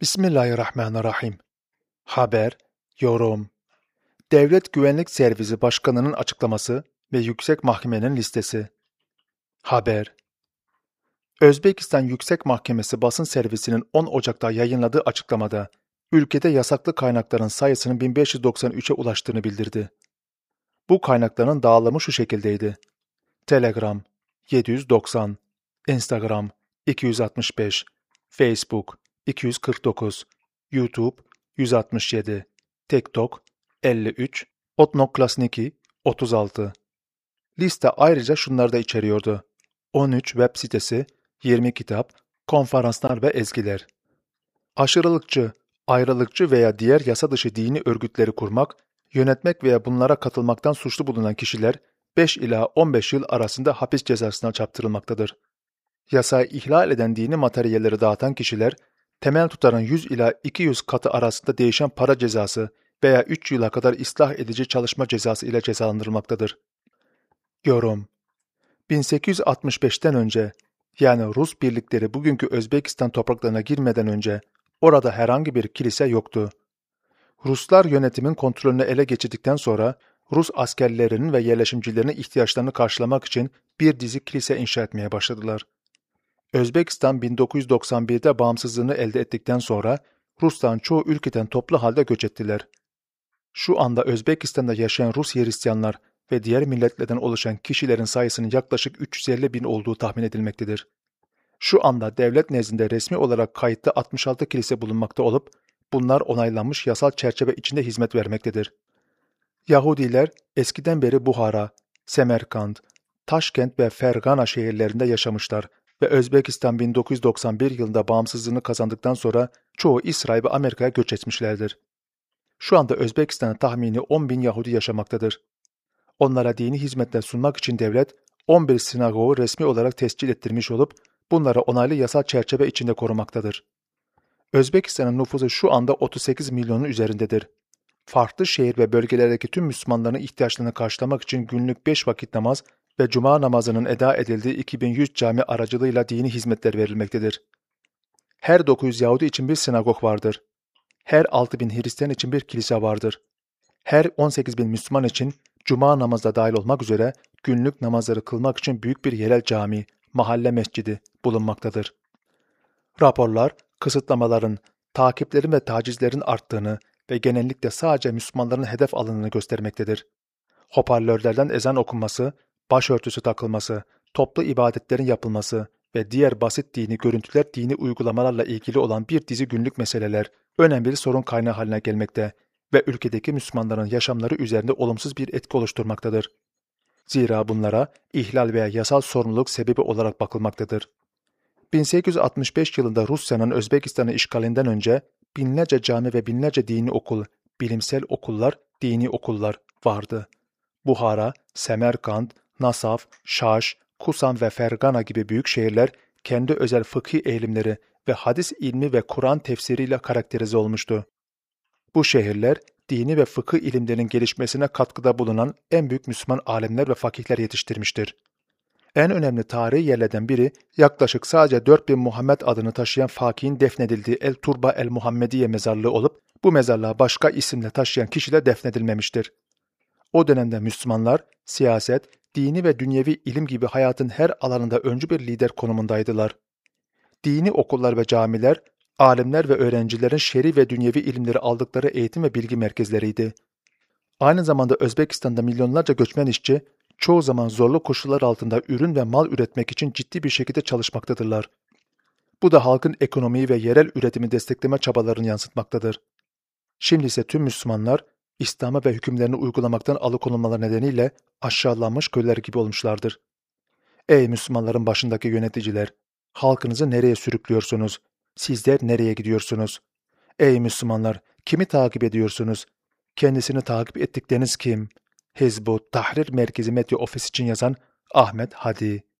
Bismillahirrahmanirrahim. Haber, yorum, Devlet Güvenlik Servisi Başkanı'nın açıklaması ve Yüksek Mahkemenin listesi. Haber. Özbekistan Yüksek Mahkemesi basın servisinin 10 Ocak'ta yayınladığı açıklamada, ülkede yasaklı kaynakların sayısının 1593'e ulaştığını bildirdi. Bu kaynakların dağılımı şu şekildeydi: Telegram 790, Instagram 265, Facebook 249, YouTube 167, TikTok 53, Odnoklassniki 36. Liste ayrıca şunları da içeriyordu: 13 web sitesi, 20 kitap, konferanslar ve ezgiler. Aşırılıkçı, ayrılıkçı veya diğer yasa dışı dini örgütleri kurmak, yönetmek veya bunlara katılmaktan suçlu bulunan kişiler 5 ila 15 yıl arasında hapis cezasına çarptırılmaktadır. Yasayı ihlal eden dini materyalleri dağıtan kişiler, temel tutarın 100 ila 200 katı arasında değişen para cezası veya 3 yıla kadar ıslah edici çalışma cezası ile cezalandırılmaktadır. Yorum. 1865'ten önce, yani Rus birlikleri bugünkü Özbekistan topraklarına girmeden önce, orada herhangi bir kilise yoktu. Ruslar yönetimin kontrolünü ele geçirdikten sonra, Rus askerlerinin ve yerleşimcilerinin ihtiyaçlarını karşılamak için bir dizi kilise inşa etmeye başladılar. Özbekistan 1991'de bağımsızlığını elde ettikten sonra, Rusların çoğu ülkeden toplu halde göç ettiler. Şu anda Özbekistan'da yaşayan Rus Hristiyanlar ve diğer milletlerden oluşan kişilerin sayısının yaklaşık 350 bin olduğu tahmin edilmektedir. Şu anda devlet nezdinde resmi olarak kayıtlı 66 kilise bulunmakta olup, bunlar onaylanmış yasal çerçeve içinde hizmet vermektedir. Yahudiler eskiden beri Buhara, Semerkand, Taşkent ve Fergana şehirlerinde yaşamışlar ve Özbekistan 1991 yılında bağımsızlığını kazandıktan sonra çoğu İsrail ve Amerika'ya göç etmişlerdir. Şu anda Özbekistan'da tahmini 10 bin Yahudi yaşamaktadır. Onlara dini hizmetler sunmak için devlet 11 sinagogu resmi olarak tescil ettirmiş olup bunları onaylı yasal çerçeve içinde korumaktadır. Özbekistan'ın nüfusu şu anda 38 milyonun üzerindedir. Farklı şehir ve bölgelerdeki tüm Müslümanların ihtiyaçlarını karşılamak için günlük 5 vakit namaz ve cuma namazının eda edildiği 2100 cami aracılığıyla dini hizmetler verilmektedir. Her 900 Yahudi için bir sinagog vardır. Her 6000 Hristiyan için bir kilise vardır. Her 18.000 Müslüman için cuma namazda dahil olmak üzere günlük namazları kılmak için büyük bir yerel cami, mahalle mescidi bulunmaktadır. Raporlar, kısıtlamaların, takiplerin ve tacizlerin arttığını ve genellikle sadece Müslümanların hedef alındığını göstermektedir. Hoparlörlerden ezan okunması, başörtüsü takılması, toplu ibadetlerin yapılması ve diğer basit dini görüntüler dini uygulamalarla ilgili olan bir dizi günlük meseleler önemli bir sorun kaynağı haline gelmekte ve ülkedeki Müslümanların yaşamları üzerinde olumsuz bir etki oluşturmaktadır. Zira bunlara ihlal veya yasal sorumluluk sebebi olarak bakılmaktadır. 1865 yılında Rusya'nın Özbekistan'ı işgalinden önce binlerce cami ve binlerce dini okul, bilimsel okullar, dini okullar vardı. Buhara, Semerkand, Nasaf, Şaş, Kusan ve Fergana gibi büyük şehirler kendi özel fıkhi eğilimleri ve hadis ilmi ve Kur'an tefsiriyle karakterize olmuştu. Bu şehirler, dini ve fıkıh ilimlerinin gelişmesine katkıda bulunan en büyük Müslüman alimler ve fakihler yetiştirmiştir. En önemli tarihi yerlerden biri, yaklaşık sadece 4000 Muhammed adını taşıyan fakihin defnedildiği El Turba El Muhammediye mezarlığı olup, bu mezarlığa başka isimle taşıyan kişiler defnedilmemiştir. O dönemde Müslümanlar, siyaset, dini ve dünyevi ilim gibi hayatın her alanında öncü bir lider konumundaydılar. Dini okullar ve camiler, alimler ve öğrencilerin şer'i ve dünyevi ilimleri aldıkları eğitim ve bilgi merkezleriydi. Aynı zamanda Özbekistan'da milyonlarca göçmen işçi, çoğu zaman zorlu koşullar altında ürün ve mal üretmek için ciddi bir şekilde çalışmaktadırlar. Bu da halkın ekonomiyi ve yerel üretimi destekleme çabalarını yansıtmaktadır. Şimdi ise tüm Müslümanlar, İslam'a ve hükümlerini uygulamaktan alıkonulmaları nedeniyle aşağılanmış köleler gibi olmuşlardır. Ey Müslümanların başındaki yöneticiler! Halkınızı nereye sürüklüyorsunuz? Sizler nereye gidiyorsunuz? Ey Müslümanlar! Kimi takip ediyorsunuz? Kendisini takip ettikleriniz kim? Hizbut Tahrir Merkezi Medya Ofisi için yazan Ahmet Hadi.